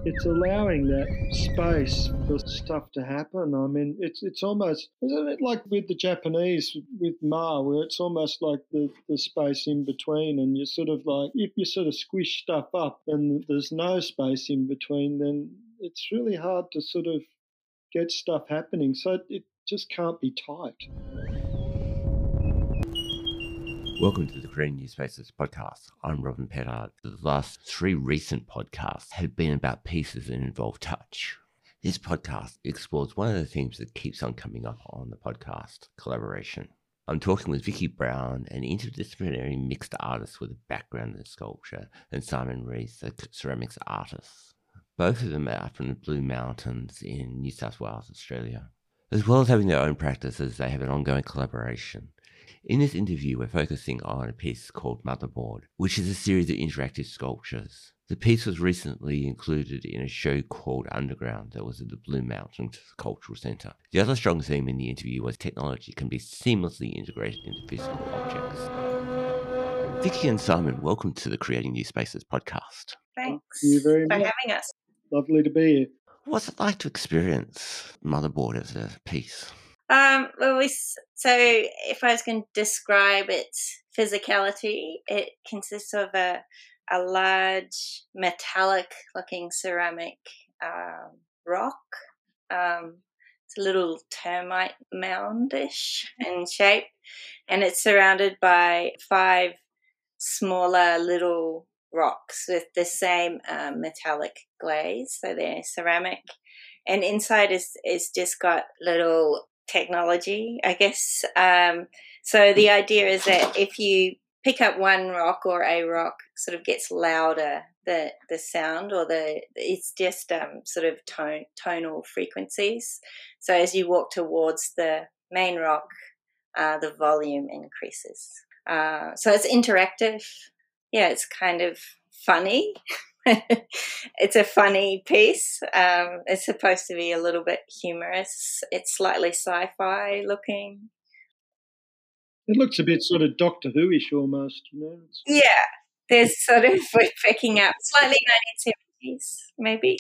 it's allowing that space for stuff to happen. I mean, it's almost, isn't it like with the Japanese with Ma, where it's almost like the space in between, and you're sort of like, if you sort of squish stuff up and there's no space in between, then it's really hard to sort of get stuff happening. So it just can't be tight. Welcome to the Creating New Spaces podcast. I'm Robin Pettard. The last 3 recent podcasts have been about pieces that involve touch. This podcast explores one of the themes that keeps on coming up on the podcast, collaboration. I'm talking with Vicky Brown, an interdisciplinary mixed artist with a background in sculpture, and Simon Rees, a ceramics artist. Both of them are from the Blue Mountains in New South Wales, Australia. As well as having their own practices, they have an ongoing collaboration. In this interview, we're focusing on a piece called Motherboard, which is a series of interactive sculptures. The piece was recently included in a show called Underground that was at the Blue Mountains Cultural Centre. The other strong theme in the interview was technology can be seamlessly integrated into physical objects. Vicky and Simon, welcome to the Creating New Spaces podcast. Thanks Thank you very for much. having us. Lovely to be here. What's it like to experience Motherboard as a piece? So if I was going to describe its physicality, it consists of a large metallic-looking ceramic rock. It's a little termite moundish in shape, and it's surrounded by 5 smaller little rocks with the same metallic glaze. So they're ceramic, and inside is just got little technology, I guess. So the idea is that if you pick up one rock or a rock, sort of gets louder, the sound, or it's just sort of tonal frequencies. So as you walk towards the main rock, the volume increases. So it's interactive. Yeah, it's kind of funny. It's a funny piece. It's supposed to be a little bit humorous. It's slightly sci-fi looking. It looks a bit sort of Doctor Who-ish almost, you know. Yeah, there's sort of, we're picking up slightly 1970s, maybe.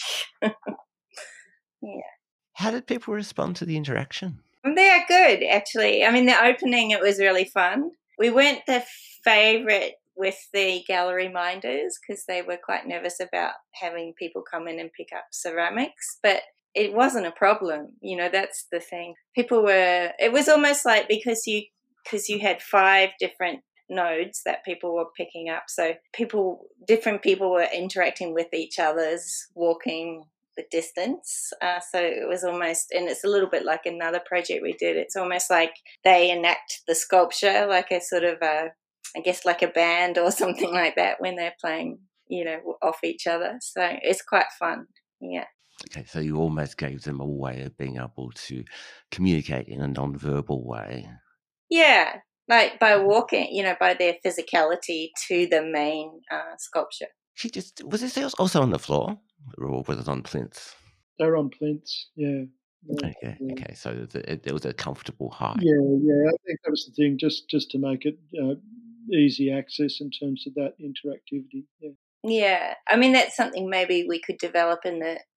Yeah. How did people respond to the interaction? They are good, actually. I mean, the opening, it was really fun. We weren't the favourite with the gallery minders because they were quite nervous about having people come in and pick up ceramics, but it wasn't a problem. You know, that's the thing. It was almost like because you had 5 different nodes that people were picking up, so different people were interacting with each other's walking the distance. So it was almost, and it's a little bit like another project we did, it's almost like they enact the sculpture like a sort of I guess like a band or something like that when they're playing, you know, off each other. So it's quite fun. Yeah. Okay, so you almost gave them a way of being able to communicate in a non-verbal way. Yeah, like by walking, you know, by their physicality to the main sculpture. Was this also on the floor, or was it on plinths? They're on plinths, yeah. Okay. So it was a comfortable height. Yeah. I think that was the thing, just to make it easy access in terms of that interactivity. Yeah, I mean that's something maybe we could develop in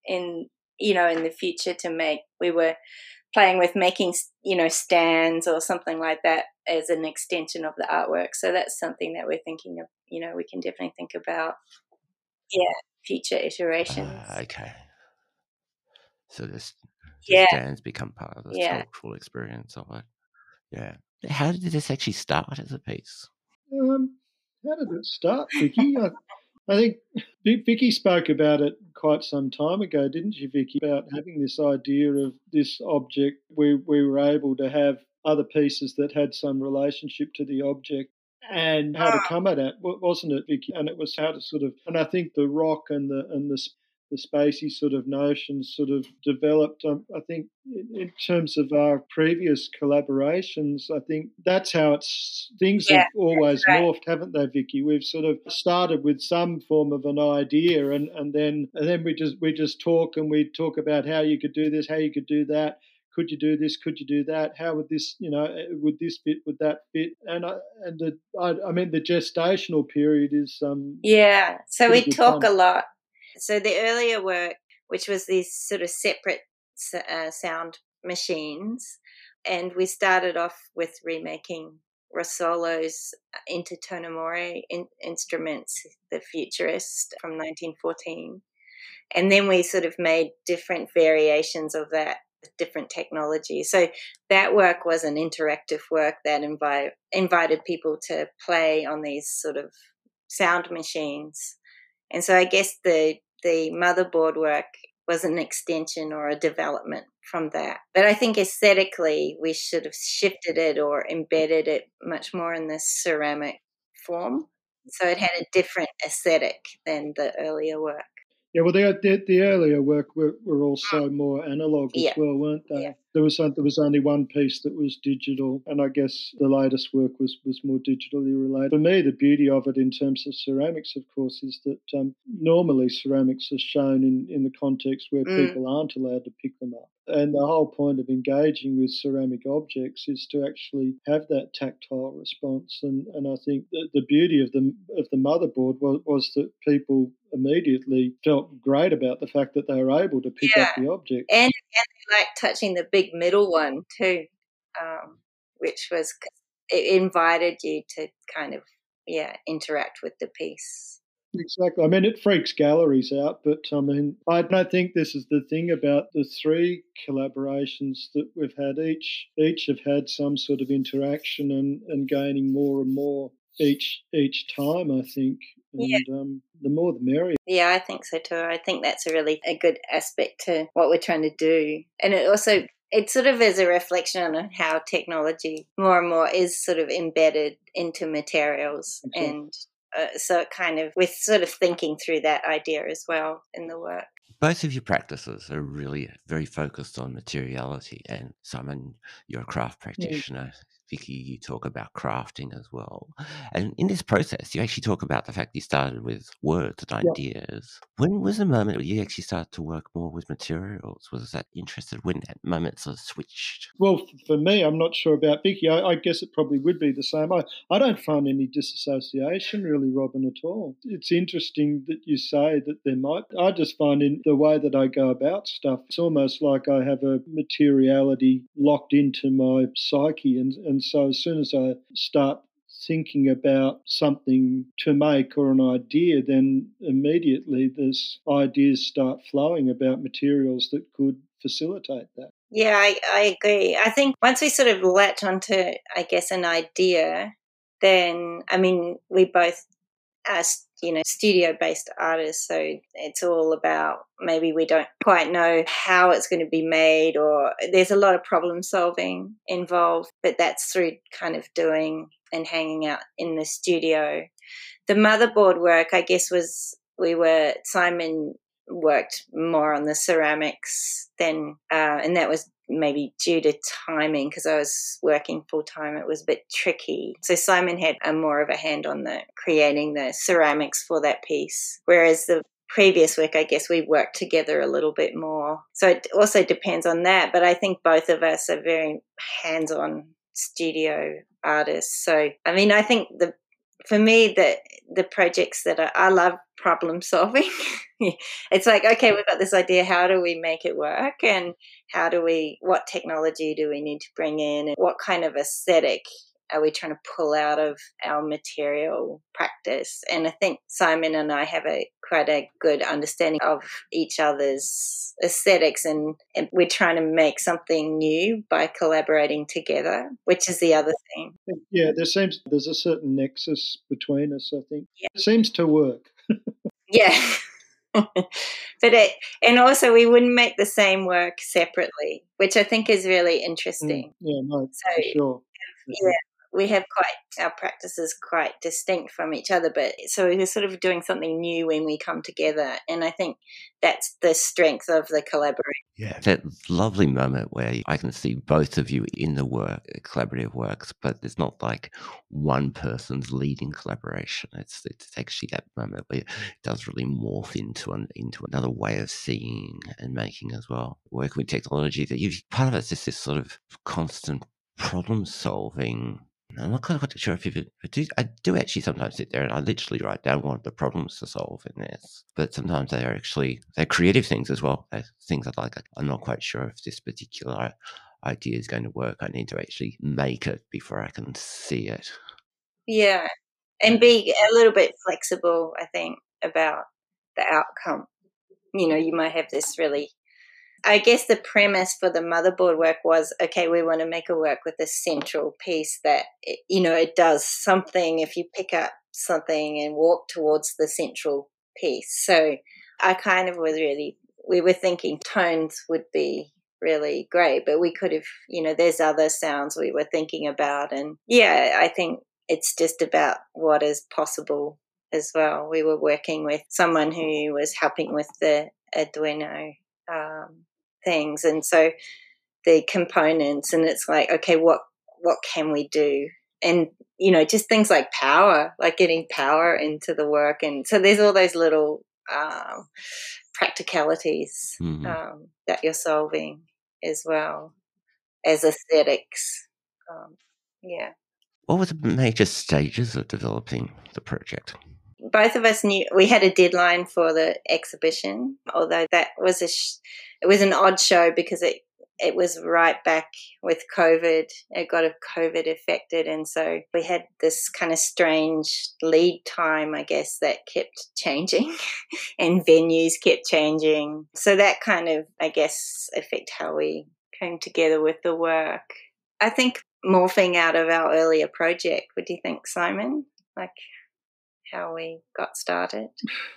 the future to make. We were playing with making, you know, stands or something like that as an extension of the artwork. So that's something that we're thinking of. You know, we can definitely think about. Yeah, future iterations. Okay. So the Yeah. stands become part of the sculptural experience of it. Yeah. How did this actually start as a piece? How did it start, Vicky? I think Vicky spoke about it quite some time ago, didn't she, Vicky, about having this idea of this object. We were able to have other pieces that had some relationship to the object and how to come at it, wasn't it, Vicky? And it was how to sort of, and I think the rock and the spacey sort of notions sort of developed. I think in terms of our previous collaborations, I think that's how things have always morphed, haven't they, Vicky? We've sort of started with some form of an idea, and then we just talk, and we talk about how you could do this, how you could do that. Could you do this? Could you do that? How would this, you know, would this fit? Would that fit? I mean, the gestational period is yeah. So we talk a lot. So the earlier work, which was these sort of separate sound machines, and we started off with remaking Rossolo's Intertono instruments, the Futurist from 1914. And then we sort of made different variations of that with different technology. So that work was an interactive work that invited people to play on these sort of sound machines. And so I guess the motherboard work was an extension or a development from that. But I think aesthetically we should have shifted it or embedded it much more in this ceramic form. So it had a different aesthetic than the earlier work. Yeah, well, the earlier work were also more analog as well, weren't they? Yeah. There was only one piece that was digital, and I guess the latest work was more digitally related. For me, the beauty of it in terms of ceramics, of course, is that normally ceramics are shown in the context where people aren't allowed to pick them up. And the whole point of engaging with ceramic objects is to actually have that tactile response. And I think that the beauty of the motherboard was that people immediately felt great about the fact that they were able to pick up the object. And they like touching the big middle one too, which was, it invited you to kind of, interact with the piece. Exactly. I mean, it freaks galleries out, but I mean, I don't think this is the thing about the three collaborations that we've had. Each have had some sort of interaction and gaining more and more each time, I think. And the more the merrier. Yeah, I think so too. I think that's a good aspect to what we're trying to do. And it sort of is a reflection on how technology more and more is sort of embedded into materials. Okay. And so it kind of, we're sort of thinking through that idea as well in the work. Both of your practices are really very focused on materiality. And Simon, you're a craft practitioner. Vicky, you talk about crafting as well. And in this process, you actually talk about the fact you started with words and ideas. When was the moment where you actually started to work more with materials? Was that interested when that moment sort of switched? Well, for me, I'm not sure about Vicky. I guess it probably would be the same. I don't find any disassociation really, Robin, at all. It's interesting that you say that there might. I just find in the way that I go about stuff, it's almost like I have a materiality locked into my psyche. And so as soon as I start thinking about something to make or an idea, then immediately there's ideas start flowing about materials that could facilitate that. Yeah, I agree. I think once we sort of latch onto, I guess, an idea, then, I mean, we both are, studio-based artists, so it's all about maybe we don't quite know how it's going to be made, or there's a lot of problem solving involved, but that's through kind of doing and hanging out in the studio. The motherboard work, I guess, was Simon worked more on the ceramics then, and that was maybe due to timing because I was working full time. It was a bit tricky. So Simon had more of a hand on the creating the ceramics for that piece, whereas the previous work, I guess we worked together a little bit more. So it also depends on that, but I think both of us are very hands-on studio artists. So, I mean, I think for me, the projects that I love problem solving. It's like, okay, we've got this idea. How do we make it work? And what technology do we need to bring in? And what kind of aesthetic are we trying to pull out of our material practice? And I think Simon and I have quite a good understanding of each other's aesthetics, and we're trying to make something new by collaborating together, which is the other thing. Yeah, there's a certain nexus between us, I think. Yeah. It seems to work. Yeah. And also we wouldn't make the same work separately, which I think is really interesting. Yeah, no, for sure. Yeah, we have our practices quite distinct from each other, but so we're sort of doing something new when we come together, and I think that's the strength of the collaboration. Yeah, that lovely moment where I can see both of you in the collaborative works, but it's not like one person's leading collaboration. It's actually that moment where it does really morph into another way of seeing and making as well. Working with technology, part of it's just this sort of constant problem solving I'm not quite sure if I do actually sometimes sit there and I literally write down what the problems to solve in this. But sometimes they're creative things as well. They're things that I'm not quite sure if this particular idea is going to work. I need to actually make it before I can see it. Yeah. And be a little bit flexible, I think, about the outcome. You might have this really, I guess the premise for the motherboard work was, okay, we want to make a work with a central piece that, it does something if you pick up something and walk towards the central piece. So I kind of we were thinking tones would be really great, but we could have, there's other sounds we were thinking about. And yeah, I think it's just about what is possible as well. We were working with someone who was helping with the Arduino things, and so the components, and it's like, okay, what can we do? And just things like power, like getting power into the work. And so there's all those little practicalities that you're solving as well as aesthetics. Yeah. What were the major stages of developing the project? Both of us knew we had a deadline for the exhibition, although that was it was an odd show because it was right back with COVID. It got a COVID affected, and so we had this kind of strange lead time, I guess, that kept changing and venues kept changing. So that kind of, I guess, affect how we came together with the work. I think morphing out of our earlier project, what do you think, Simon? Like how we got started?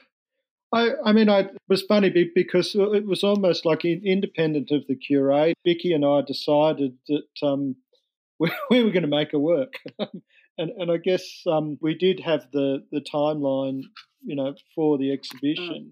It was funny because it was almost like independent of the curate. Vicky and I decided that we were going to make it work. and I guess we did have the timeline, for the exhibition.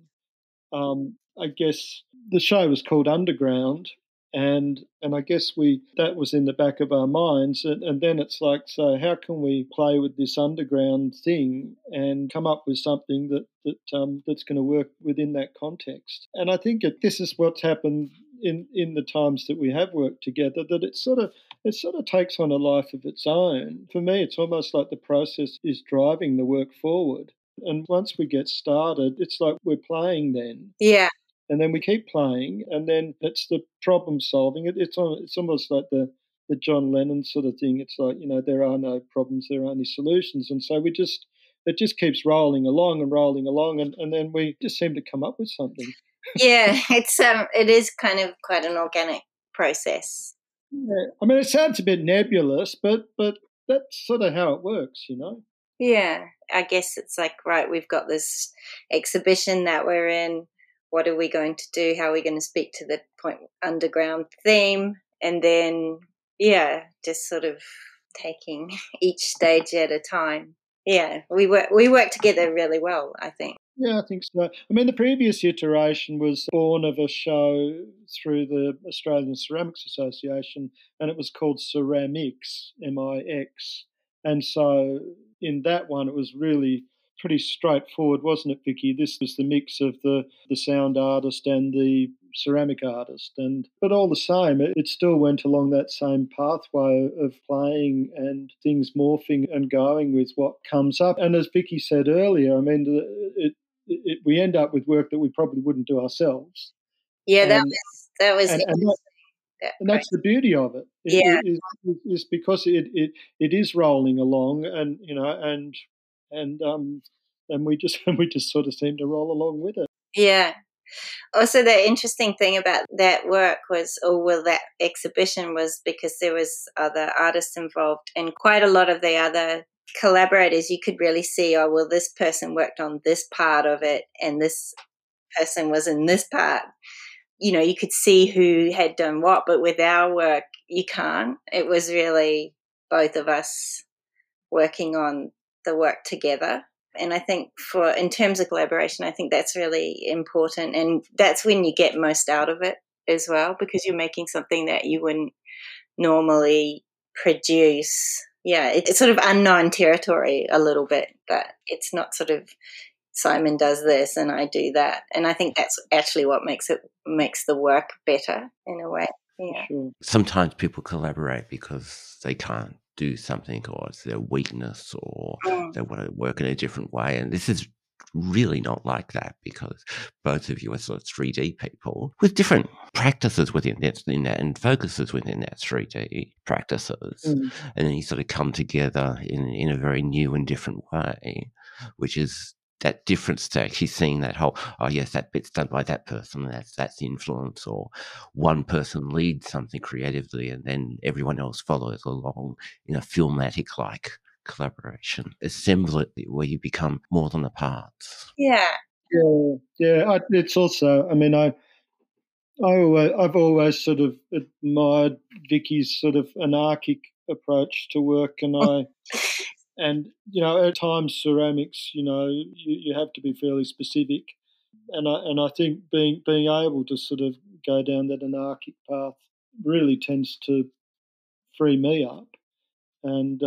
I guess the show was called Underground, and I guess that was in the back of our minds, and then it's like, so how can we play with this underground thing and come up with something that's going to work within that context? And I think this is what's happened in the times that we have worked together, that it sort of takes on a life of its own. For me, it's almost like the process is driving the work forward. And once we get started, it's like we're playing then. Yeah. And then we keep playing, and then it's the problem solving. It's almost like the John Lennon sort of thing. It's like, there are no problems, there are only solutions. And so it just keeps rolling along, and then we just seem to come up with something. Yeah, it is kind of quite an organic process. Yeah. It sounds a bit nebulous, but that's sort of how it works, Yeah, I guess it's like, right, we've got this exhibition that we're in. What are we going to do? How are we going to speak to the Point Underground theme? And then, yeah, just sort of taking each stage at a time. Yeah, we work together really well, I think. Yeah, I think so. The previous iteration was born of a show through the Australian Ceramics Association, and it was called Ceramics, MIX. And so in that one, it was really pretty straightforward, wasn't it, Vicky? This was the mix of the sound artist and the ceramic artist. But all the same, it still went along that same pathway of playing and things morphing and going with what comes up. And as Vicky said earlier, we end up with work that we probably wouldn't do ourselves. Yeah, that was and that's the beauty of it. Is because it is rolling along, and we just sort of seem to roll along with it. Yeah. Also, the interesting thing about that work was, that exhibition was because there was other artists involved, and quite a lot of the other collaborators, you could really see, this person worked on this part of it and this person was in this part. You could see who had done what, but with our work, you can't. It was really both of us working on the work together. And I think in terms of collaboration, I think that's really important. And that's when you get most out of it as well, because you're making something that you wouldn't normally produce. Yeah, it's sort of unknown territory a little bit, but it's not sort of Simon does this and I do that. And I think that's actually what makes the work better in a way. Yeah. Sure. Sometimes people collaborate because they can't do something, or it's their weakness, or Mm. they want to work in a different way. And this is really not like that, because both of you are sort of 3D people with different practices within that and focuses within that 3D practices. Mm. And then you sort of come together in a very new and different way, which is that difference to actually seeing that whole, oh yes, that bit's done by that person, that's the influence, or one person leads something creatively and then everyone else follows along in a filmatic like collaboration, assemble it where you become more than the parts. Yeah. Yeah. It's also, I mean, I've always sort of admired Vicky's sort of anarchic approach to work, and at times ceramics, you have to be fairly specific, and I think being able to sort of go down that anarchic path really tends to free me up, and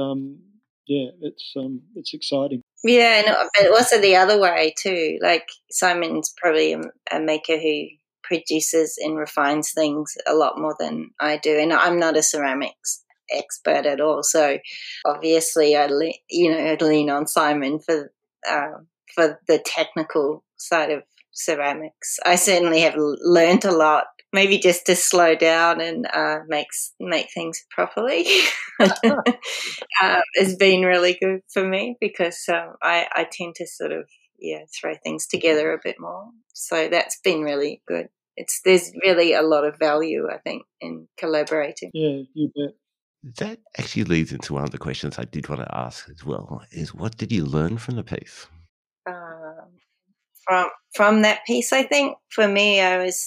it's exciting. Yeah, but also the other way too. Like Simon's probably a maker who produces and refines things a lot more than I do, and I'm not a ceramics expert at all. So obviously, I'd lean on Simon for the technical side of ceramics. I certainly have learnt a lot. Maybe just to slow down and make things properly. Has been really good for me because I tend to sort of throw things together a bit more. So that's been really good. There's really a lot of value, I think, in collaborating. Yeah, you bet. That actually leads into one of the questions I did want to ask as well, is what did you learn from the piece? From that piece, I think for me,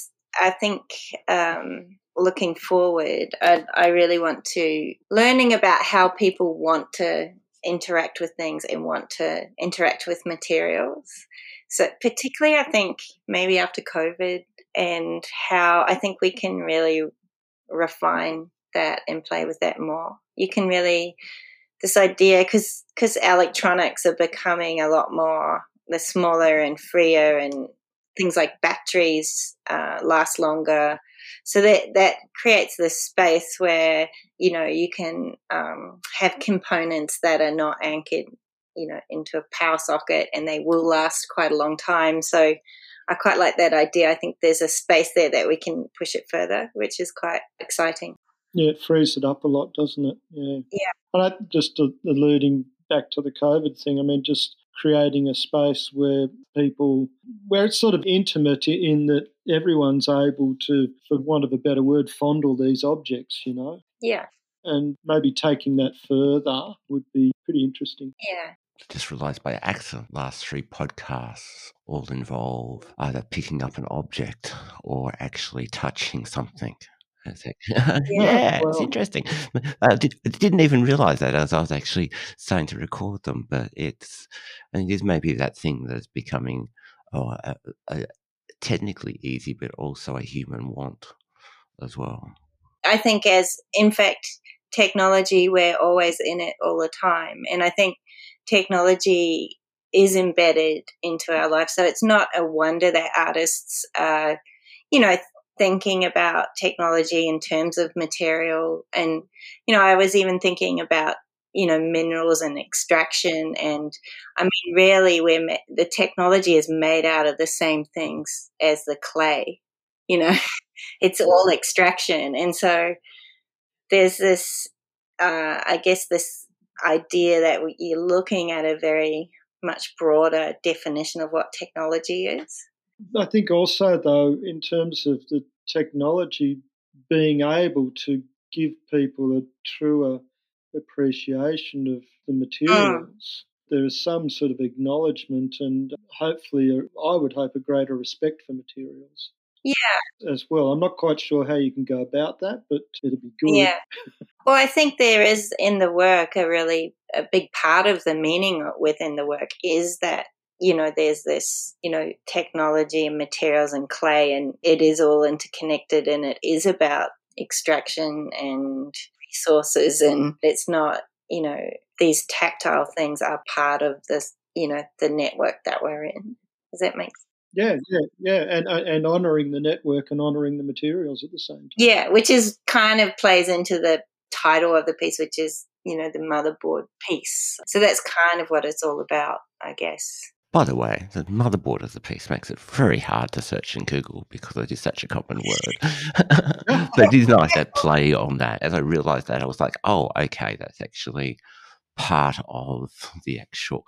looking forward, I really want to learning about how people want to interact with things and want to interact with materials. So particularly, I think maybe after COVID, and how I think we can really refine that and play with that more. You can really, this idea, because electronics are becoming a lot more, they're smaller and freer, and things like batteries last longer. So that creates this space where, you can have components that are not anchored, into a power socket, and they will last quite a long time. So I quite like that idea. I think there's a space there that we can push it further, which is quite exciting. Yeah, it frees it up a lot, doesn't it? Yeah. And just alluding back to the COVID thing, I mean, just creating a space where it's sort of intimate in that everyone's able to, for want of a better word, fondle these objects, Yeah. And maybe taking that further would be pretty interesting. Yeah. Just realised by accident, last 3 podcasts all involve either picking up an object or actually touching something. It's interesting. I didn't even realise that as I was actually starting to record them, but it is maybe that thing that's becoming technically easy, but also a human want as well. I think in fact, technology, we're always in it all the time. And I think technology is embedded into our life. So it's not a wonder that artists are, thinking about technology in terms of material. And, I was even thinking about, minerals and extraction. And I mean, really, the technology is made out of the same things as the clay, It's all extraction. And so there's this, I guess, this idea that you're looking at a very much broader definition of what technology is. I think also, though, in terms of the technology being able to give people a truer appreciation of the materials, there is some sort of acknowledgement and hopefully, I would hope, a greater respect for materials. Yeah. As well. I'm not quite sure how you can go about that, but it'd be good. Yeah. Well, I think there is in the work a big part of the meaning within the work is that, there's this, technology and materials and clay, and it is all interconnected, and it is about extraction and resources, and it's not, these tactile things are part of this, the network that we're in. Does that make sense? Yeah, and honouring the network and honouring the materials at the same time. Yeah, which is kind of plays into the title of the piece, which is the motherboard piece. So that's kind of what it's all about, I guess. By the way, the motherboard of the piece makes it very hard to search in Google because it is such a common word. But it is nice that play on that. As I realised that, I was like, oh, okay, that's actually part of the actual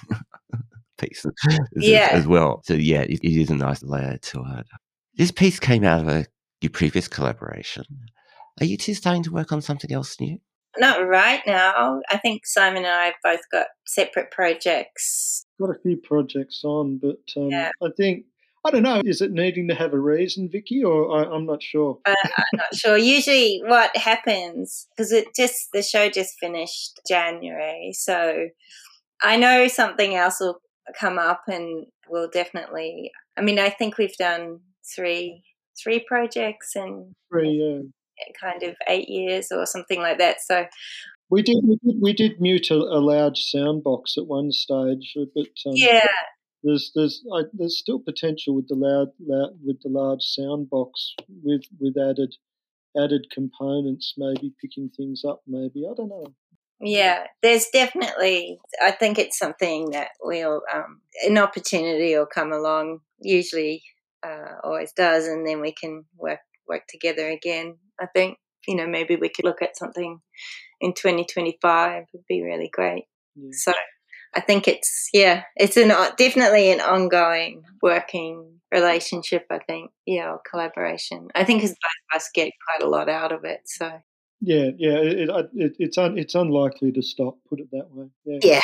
piece as well. So yeah, it is a nice layer to it. This piece came out of your previous collaboration. Are you two starting to work on something else new? Not right now. I think Simon and I have both got separate projects. Got a few projects on, but I think, I don't know, is it needing to have a reason, Vicky, or I'm not sure? I'm not sure. Usually what happens, because the show just finished January, so I know something else will come up and we'll definitely, I think we've done three projects in kind of 8 years or something like that. So we did mute a large sound box at one stage, but there's still potential with the large sound box with added components, maybe picking things up. Maybe, I don't know. Yeah, there's definitely. I think it's something that an opportunity will come along. Usually, always does, and then we can work together again. I think maybe we could look at something in 2025. Would be really great. Yeah. So I think it's definitely an ongoing working relationship. I think or collaboration. I think because both of us get quite a lot out of it. So. Yeah, it's unlikely to stop. Put it that way. Yeah.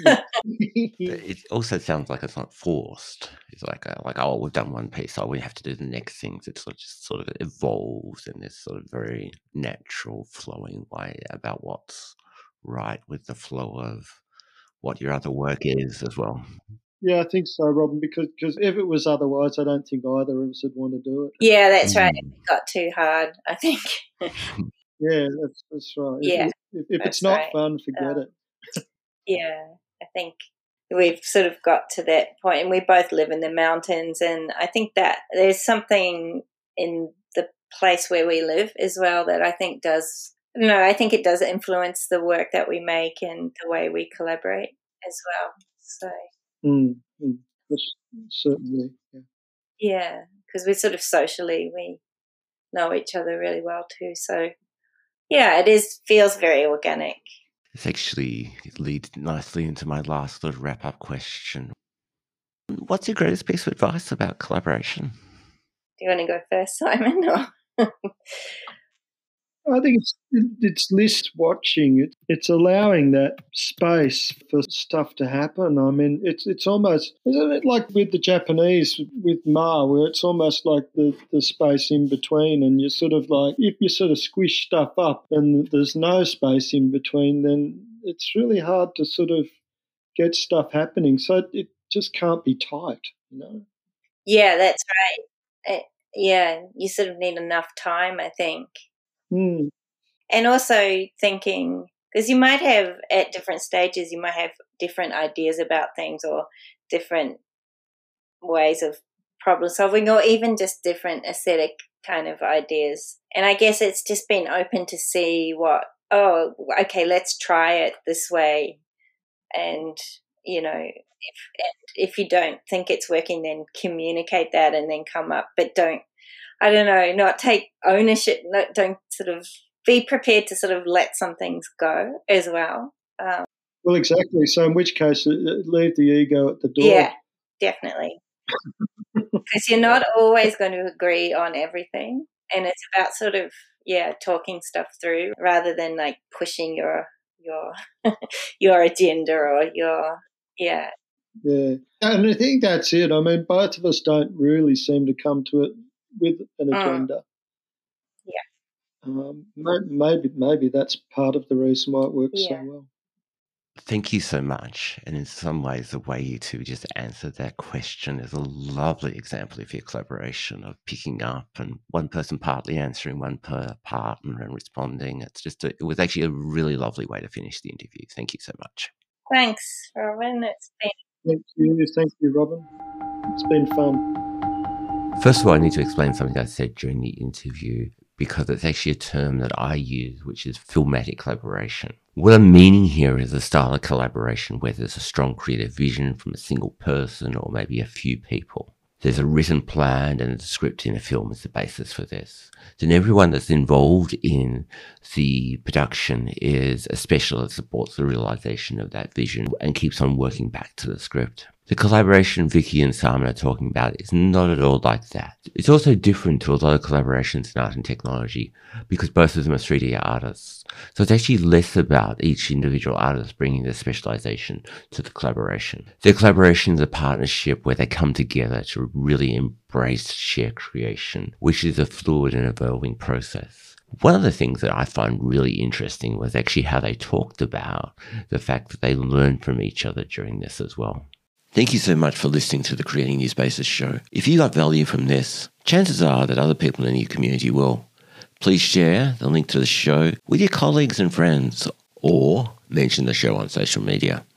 It also sounds like it's not forced. It's like we've done one piece, so we have to do the next things. It sort of evolves in this sort of very natural, flowing way about what's right with the flow of what your other work is as well. Yeah, I think so, Robin, because if it was otherwise, I don't think either of us would want to do it. Yeah, that's right. It got too hard, I think. Yeah, that's right. Yeah, if it's not fun, forget it. Yeah, I think we've sort of got to that point, and we both live in the mountains, and I think that there's something in the place where we live as well that I think I think it does influence the work that we make and the way we collaborate as well. So, certainly, yeah, because we're sort of socially we know each other really well too. So, yeah, feels very organic. This actually leads nicely into my last sort of wrap-up question. What's your greatest piece of advice about collaboration? Do you want to go first, Simon? Or? I think it's list watching. It's allowing that space for stuff to happen. I mean, it's almost, isn't it like with the Japanese with Ma, where it's almost like the space in between, and you're sort of like, if you sort of squish stuff up and there's no space in between, then it's really hard to sort of get stuff happening. So it just can't be tight, Yeah, that's right. You sort of need enough time, I think. And also thinking, because you might have at different stages, you might have different ideas about things or different ways of problem solving, or even just different aesthetic kind of ideas. And I guess it's just been open to see okay, let's try it this way. And, if you don't think it's working, then communicate that and then come up, but not take ownership, don't sort of be prepared to sort of let some things go as well. Well, exactly. So in which case, leave the ego at the door. Yeah, definitely. Because you're not always going to agree on everything. And it's about sort of, talking stuff through rather than like pushing your your agenda or your, Yeah. And I think that's it. I mean, both of us don't really seem to come to it with an agenda. Maybe that's part of the reason why it works so well. Thank you so much. And in some ways, the way you two just answered that question is a lovely example of your collaboration of picking up and one person partly answering one per part and responding. It was actually a really lovely way to finish the interview. Thank you so much. Thanks, Robin. Thank you, Robin. It's been fun. First of all, I need to explain something I said during the interview, because it's actually a term that I use, which is filmatic collaboration. What I'm meaning here is a style of collaboration where there's a strong creative vision from a single person or maybe a few people. There's a written plan and a script in a film as the basis for this. Then everyone that's involved in the production is a specialist that supports the realization of that vision and keeps on working back to the script. The collaboration Vicky and Simon are talking about is not at all like that. It's also different to a lot of collaborations in art and technology because both of them are 3D artists. So it's actually less about each individual artist bringing their specialization to the collaboration. Their collaboration is a partnership where they come together to really embrace shared creation, which is a fluid and evolving process. One of the things that I find really interesting was actually how they talked about the fact that they learned from each other during this as well. Thank you so much for listening to the Creating New Spaces show. If you got value from this, chances are that other people in your community will. Please share the link to the show with your colleagues and friends or mention the show on social media.